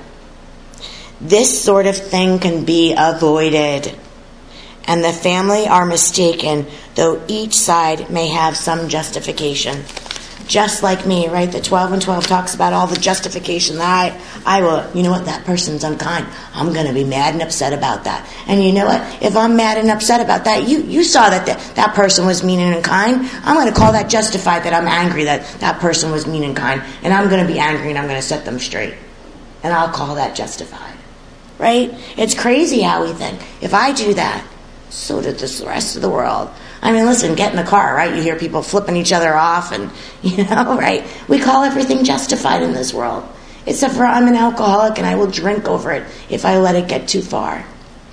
This sort of thing can be avoided. And the family are mistaken, though each side may have some justification. Just like me, right? The twelve and twelve talks about all the justification that I, I will, you know what, that person's unkind. I'm going to be mad and upset about that. And you know what? If I'm mad and upset about that, you, you saw that the, that person was mean and unkind. I'm going to call that justified, that I'm angry that that person was mean and kind. And I'm going to be angry and I'm going to set them straight. And I'll call that justified. Right? It's crazy how we think. If I do that, so did the rest of the world. I mean, listen, get in the car, right? You hear people flipping each other off and, you know, right? We call everything justified in this world. Except for I'm an alcoholic and I will drink over it if I let it get too far.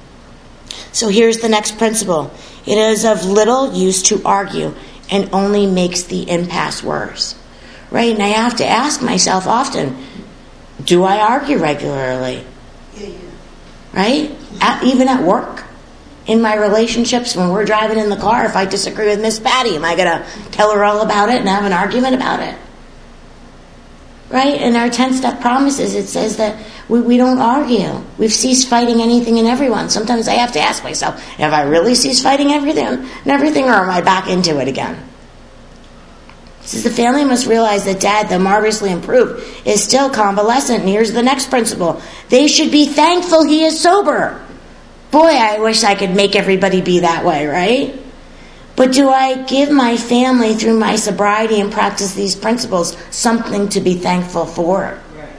So here's the next principle. It is of little use to argue and only makes the impasse worse. Right? And I have to ask myself often, do I argue regularly? Yeah, yeah. Right? At, even at work? In my relationships, when we're driving in the car, if I disagree with Miss Patty, am I going to tell her all about it and have an argument about it? Right? In our ten-step promises, it says that we, we don't argue. We've ceased fighting anything and everyone. Sometimes I have to ask myself, have I really ceased fighting everything and everything, or am I back into it again? It says the family must realize that Dad, though marvelously improved, is still convalescent. And here's the next principle. They should be thankful he is sober. Boy, I wish I could make everybody be that way, right? But do I give my family, through my sobriety and practice these principles, something to be thankful for? Right.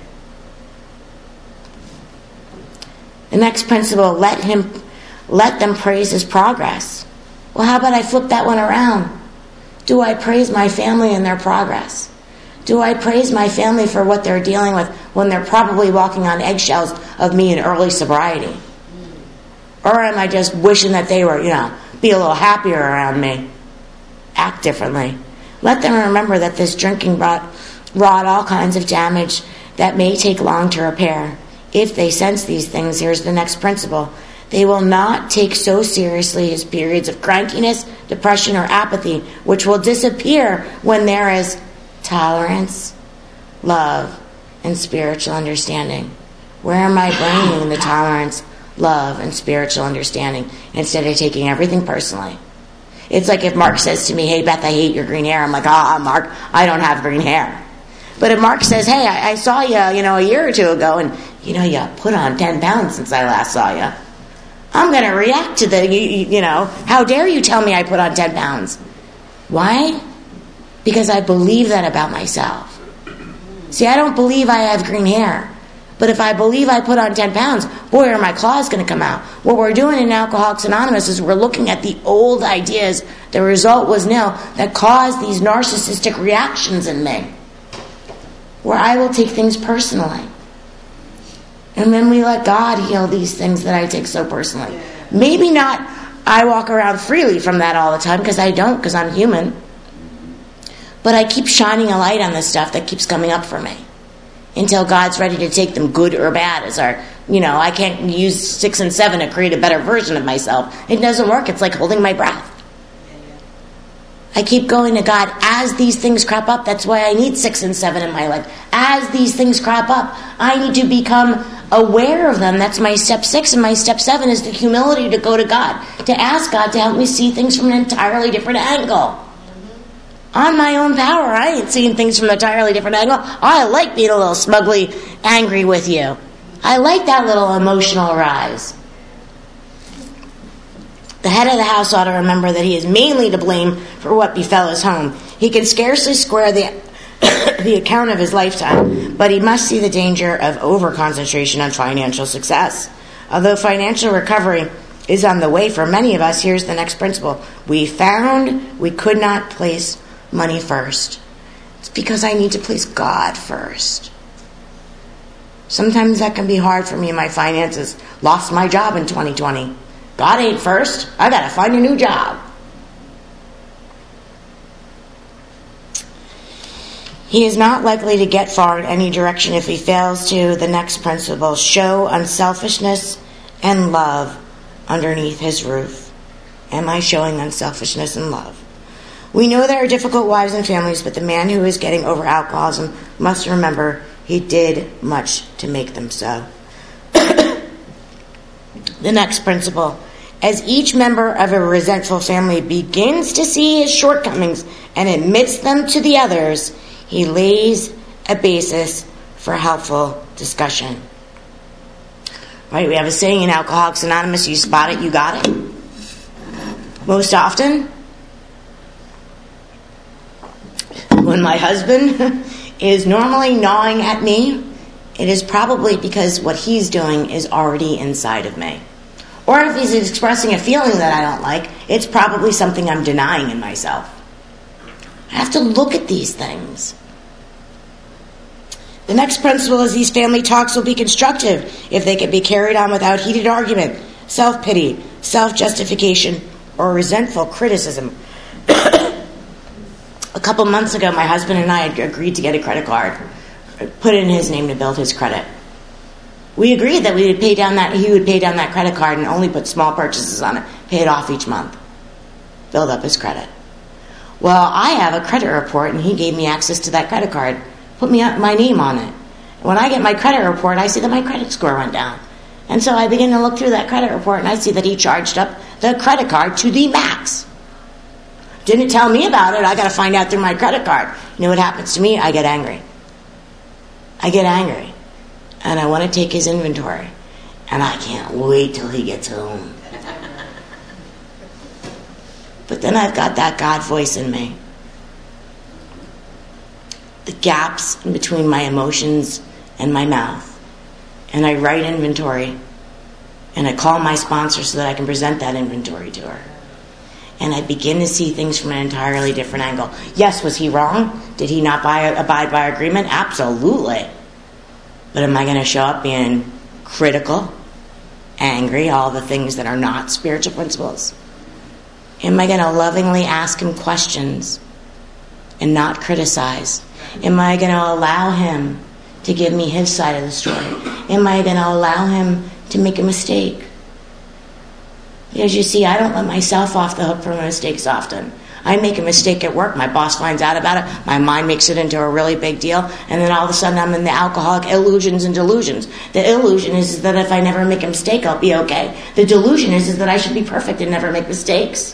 The next principle, let him, let them praise his progress. Well, how about I flip that one around? Do I praise my family and their progress? Do I praise my family for what they're dealing with when they're probably walking on eggshells of me in early sobriety? Or am I just wishing that they were, you know, be a little happier around me, act differently? Let them remember that this drinking brought, wrought all kinds of damage that may take long to repair. If they sense these things, here's the next principle. They will not take so seriously his periods of crankiness, depression, or apathy, which will disappear when there is tolerance, love, and spiritual understanding. Where am I bringing the tolerance, love, and spiritual understanding instead of taking everything personally? It's like if Mark says to me, hey, Beth, I hate your green hair. I'm like, ah, Mark, I don't have green hair. But if Mark says, hey, I, I saw you, you know, a year or two ago, and, you know, you put on ten pounds since I last saw you, I'm going to react to the, you, you know, how dare you tell me I put on ten pounds? Why? Because I believe that about myself. See, I don't believe I have green hair. But if I believe I put on ten pounds, boy, are my claws going to come out. What we're doing in Alcoholics Anonymous is we're looking at the old ideas. The result was nil that caused these narcissistic reactions in me, where I will take things personally. And then we let God heal these things that I take so personally. Maybe not I walk around freely from that all the time, because I don't, because I'm human. But I keep shining a light on this stuff that keeps coming up for me until God's ready to take them, good or bad. As our, you know, I can't use six and seven to create a better version of myself. It doesn't work. It's like holding my breath. I keep going to God as these things crop up. That's why I need six and seven in my life. As these things crop up, I need to become aware of them. That's my step six. And my step seven is the humility to go to God, to ask God to help me see things from an entirely different angle. On my own power, I ain't seeing things from an entirely different angle. I like being a little smugly angry with you. I like that little emotional rise. The head of the house ought to remember that he is mainly to blame for what befell his home. He can scarcely square the the account of his lifetime, but he must see the danger of over-concentration on financial success. Although financial recovery is on the way for many of us, here's the next principle. We found we could not place money first. It's because I need to place God first. Sometimes that can be hard for me in my finances. Lost my job in twenty twenty. God ain't first. I got to find a new job. He is not likely to get far in any direction if he fails to, the next principle, show unselfishness and love underneath his roof. Am I showing unselfishness and love? We know there are difficult wives and families, but the man who is getting over alcoholism must remember he did much to make them so. The next principle. As each member of a resentful family begins to see his shortcomings and admits them to the others, he lays a basis for helpful discussion. Right? We have a saying in Alcoholics Anonymous, you spot it, you got it. Most often, when my husband is normally gnawing at me, it is probably because what he's doing is already inside of me. Or if he's expressing a feeling that I don't like, it's probably something I'm denying in myself. I have to look at these things. The next principle is these family talks will be constructive if they can be carried on without heated argument, self-pity, self-justification, or resentful criticism. A couple months ago, my husband and I had agreed to get a credit card, put in his name to build his credit. We agreed that we would pay down that he would pay down that credit card and only put small purchases on it, pay it off each month, build up his credit. Well, I have a credit report, and he gave me access to that credit card, put me up, my name on it. When I get my credit report, I see that my credit score went down. And so I begin to look through that credit report, and I see that he charged up the credit card to the max. Didn't tell me about it. I got to find out through my credit card. You know what happens to me? I get angry. I get angry. And I want to take his inventory. And I can't wait till he gets home. But then I've got that God voice in me. The gaps in between my emotions and my mouth. And I write inventory. And I call my sponsor so that I can present that inventory to her. And I begin to see things from an entirely different angle. Yes, was he wrong? Did he not buy, abide by agreement? Absolutely. But am I going to show up being critical, angry, all the things that are not spiritual principles? Am I going to lovingly ask him questions and not criticize? Am I going to allow him to give me his side of the story? Am I going to allow him to make a mistake? Because you see, I don't let myself off the hook for my mistakes often. I make a mistake at work, my boss finds out about it, my mind makes it into a really big deal, and then all of a sudden I'm in the alcoholic illusions and delusions. The illusion is that if I never make a mistake, I'll be okay. The delusion is, is that I should be perfect and never make mistakes.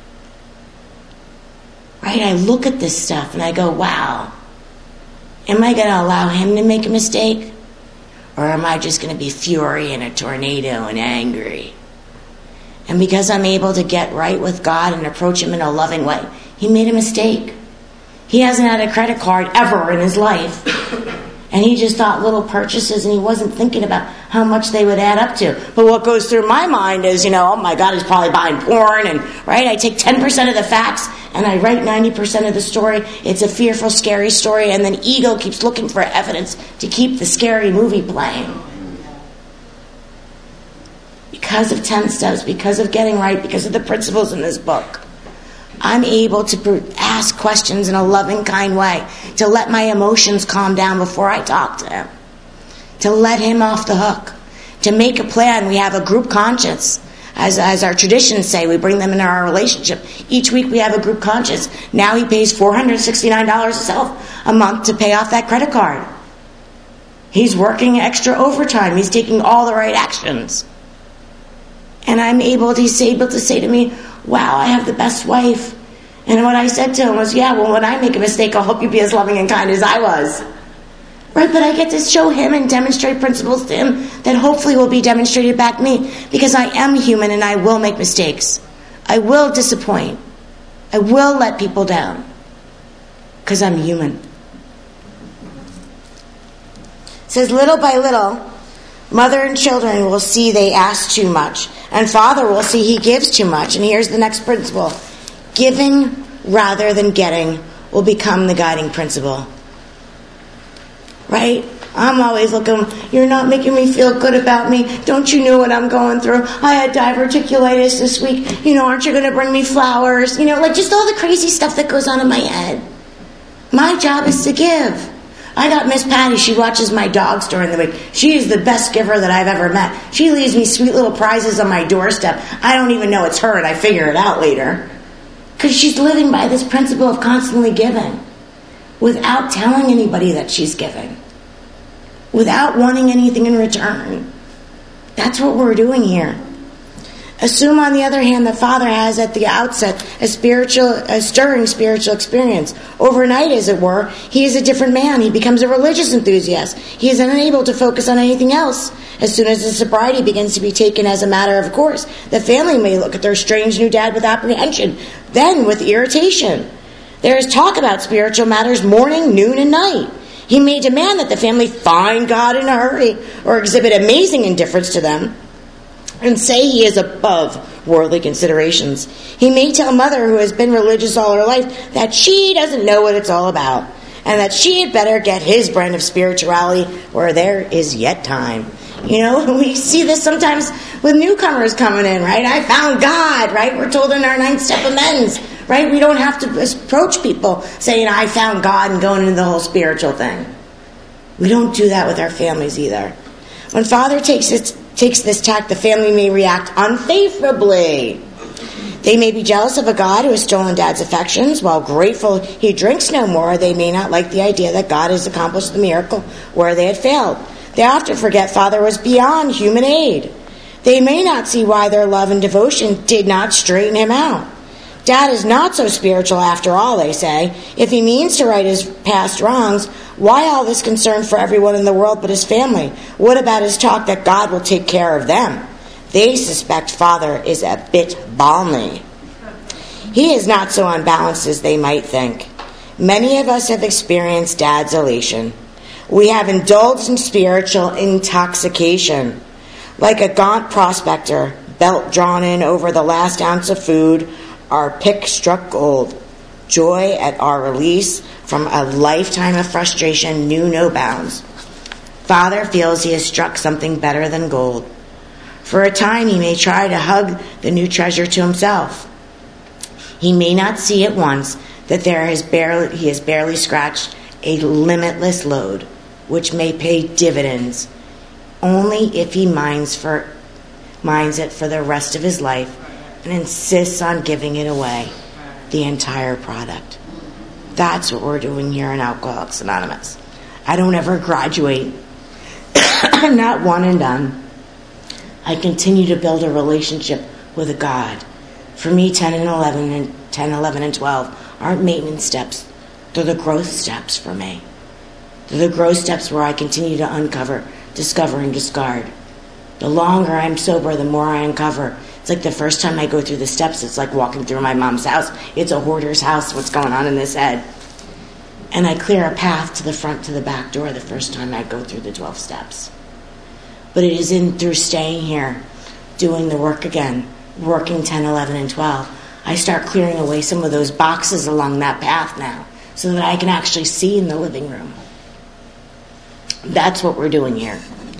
Right? I look at this stuff and I go, wow, am I going to allow him to make a mistake? Or am I just going to be fury and a tornado and angry? And because I'm able to get right with God and approach him in a loving way, he made a mistake. He hasn't had a credit card ever in his life. And he just thought little purchases, and he wasn't thinking about how much they would add up to. But what goes through my mind is, you know, oh my God, he's probably buying porn. And, right, I take ten percent of the facts and I write ninety percent of the story. It's a fearful, scary story. And then ego keeps looking for evidence to keep the scary movie playing. Because of ten steps, because of getting right, because of the principles in this book, I'm able to ask questions in a loving, kind way, to let my emotions calm down before I talk to him, to let him off the hook, to make a plan. We have a group conscience. As, as our traditions say, we bring them into our relationship. Each week we have a group conscience. Now he pays four hundred sixty-nine dollars himself a month to pay off that credit card. He's working extra overtime. He's taking all the right actions. And I'm able to, he's able to say to me, wow, I have the best wife. And what I said to him was, yeah, well, when I make a mistake, I'll hope you be as loving and kind as I was. Right? But I get to show him and demonstrate principles to him that hopefully will be demonstrated back to me. Because I am human and I will make mistakes. I will disappoint. I will let people down. Because I'm human. It says, little by little, mother and children will see they ask too much, and father will see he gives too much. And here's the next principle. Giving rather than getting will become the guiding principle. Right? I'm always looking, you're not making me feel good about me. Don't you know what I'm going through? I had diverticulitis this week. You know, aren't you going to bring me flowers? You know, like just all the crazy stuff that goes on in my head. My job is to give. I got Miss Patty. She watches my dogs during the week. She is the best giver that I've ever met. She leaves me sweet little prizes on my doorstep. I don't even know it's her, and I figure it out later. Because she's living by this principle of constantly giving. Without telling anybody that she's giving. Without wanting anything in return. That's what we're doing here. Assume, on the other hand, that Father has at the outset a spiritual, a stirring spiritual experience. Overnight, as it were, he is a different man. He becomes a religious enthusiast. He is unable to focus on anything else. As soon as his sobriety begins to be taken as a matter of course, the family may look at their strange new dad with apprehension, then with irritation. There is talk about spiritual matters morning, noon, and night. He may demand that the family find God in a hurry or exhibit amazing indifference to them, and say he is above worldly considerations. He may tell mother, who has been religious all her life, that she doesn't know what it's all about, and that she had better get his brand of spirituality where there is yet time. You know, we see this sometimes with newcomers coming in, right? I found God, right? We're told in our ninth step amends, right? We don't have to approach people saying, I found God, and going into the whole spiritual thing. We don't do that with our families either. When father takes it, takes this tack, the family may react unfavorably. They may be jealous of a God who has stolen dad's affections. While grateful he drinks no more, they may not like the idea that God has accomplished the miracle where they had failed. They often forget father was beyond human aid. They may not see why their love and devotion did not straighten him out. Dad is not so spiritual after all, they say. If he means to right his past wrongs, why all this concern for everyone in the world but his family? What about his talk that God will take care of them? They suspect father is a bit balmy. He is not so unbalanced as they might think. Many of us have experienced dad's elation. We have indulged in spiritual intoxication. Like a gaunt prospector, belt drawn in over the last ounce of food, our pick struck gold. Joy at our release from a lifetime of frustration knew no bounds. Father feels he has struck something better than gold. For a time he may try to hug the new treasure to himself. He may not see at once that there has barely, he has barely scratched a limitless load, which may pay dividends only if he minds, for, minds it for the rest of his life and insists on giving it away, the entire product. That's what we're doing here in Alcoholics Anonymous. I don't ever graduate. I'm not one and done. I continue to build a relationship with a God. For me, ten and eleven and ten, eleven, and twelve aren't maintenance steps. They're the growth steps for me. They're the growth steps where I continue to uncover, discover, and discard. The longer I'm sober, the more I uncover. It's like the first time I go through the steps, it's like walking through my mom's house. It's a hoarder's house, what's going on in this head. And I clear a path to the front, to the back door the first time I go through the twelve steps. But it is in through staying here, doing the work again, working ten, eleven, and twelve, I start clearing away some of those boxes along that path now so that I can actually see in the living room. That's what we're doing here.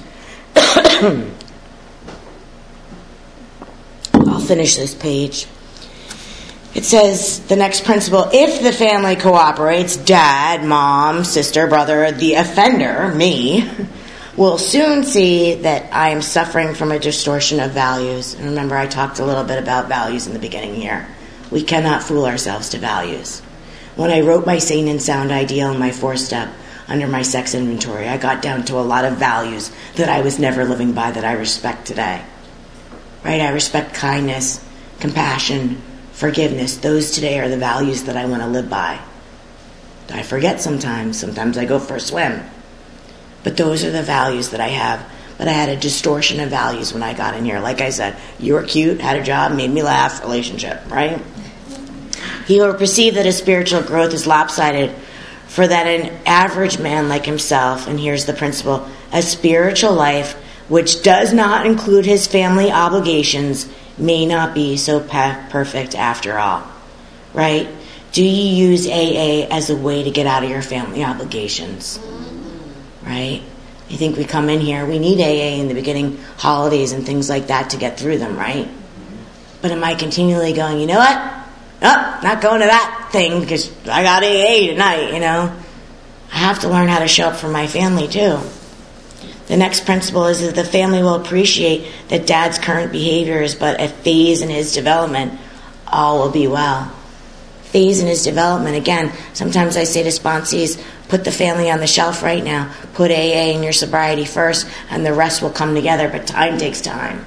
I'll finish this page. It says, the next principle, if the family cooperates, dad, mom, sister, brother, the offender, me, will soon see that I am suffering from a distortion of values. And remember, I talked a little bit about values in the beginning here. We cannot fool ourselves to values. When I wrote my sane and sound ideal in my fourth step under my sex inventory, I got down to a lot of values that I was never living by that I respect today. Right? I respect kindness, compassion, forgiveness. Those today are the values that I want to live by. I forget sometimes. Sometimes I go for a swim. But those are the values that I have. But I had a distortion of values when I got in here. Like I said, you were cute, had a job, made me laugh, relationship, right? He will perceive that his spiritual growth is lopsided, for that an average man like himself, and here's the principle, a spiritual life which does not include his family obligations may not be so perfect after all. Right? Do you use A A as a way to get out of your family obligations? Right? You think we come in here, we need A A in the beginning, holidays and things like that to get through them, right? But am I continually going, you know what? Oh, not going to that thing because I got A A tonight, you know? I have to learn how to show up for my family too. The next principle is that the family will appreciate that dad's current behavior is but a phase in his development. All will be well. Phase in his development. Again, sometimes I say to sponsees, put the family on the shelf right now. Put A A in your sobriety first, and the rest will come together, but time takes time.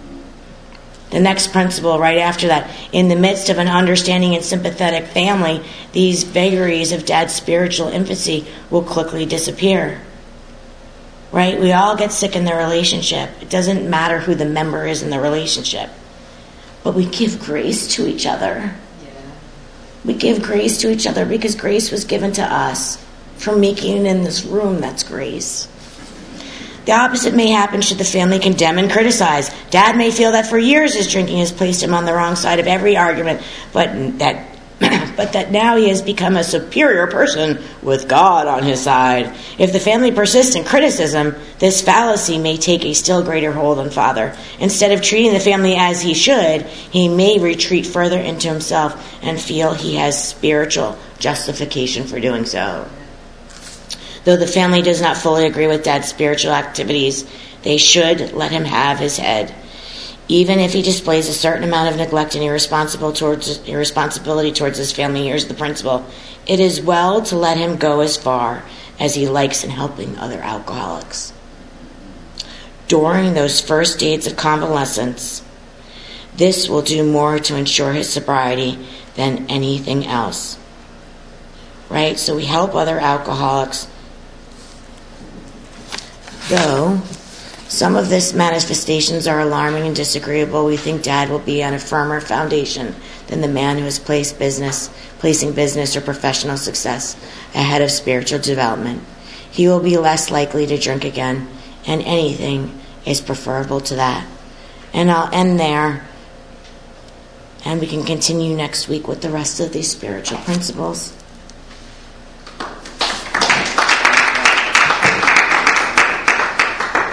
The next principle right after that, in the midst of an understanding and sympathetic family, these vagaries of dad's spiritual infancy will quickly disappear. Right? We all get sick in the relationship. It doesn't matter who the member is in the relationship. But we give grace to each other. We give grace to each other because grace was given to us. For making it in this room, that's grace. The opposite may happen should the family condemn and criticize. Dad may feel that for years his drinking has placed him on the wrong side of every argument, but that but that now he has become a superior person with God on his side. If the family persists in criticism, this fallacy may take a still greater hold on father. Instead of treating the family as he should, he may retreat further into himself and feel he has spiritual justification for doing so. Though the family does not fully agree with dad's spiritual activities, They should let him have his head. Even if he displays a certain amount of neglect and irresponsible towards, irresponsibility towards his family, here's the principle. It is well to let him go as far as he likes in helping other alcoholics. During those first days of convalescence, this will do more to ensure his sobriety than anything else. Right? So we help other alcoholics. Though some of these manifestations are alarming and disagreeable, we think Dad will be on a firmer foundation than the man who has placed business, placing business or professional success ahead of spiritual development. He will be less likely to drink again, and anything is preferable to that. And I'll end there, and we can continue next week with the rest of these spiritual principles.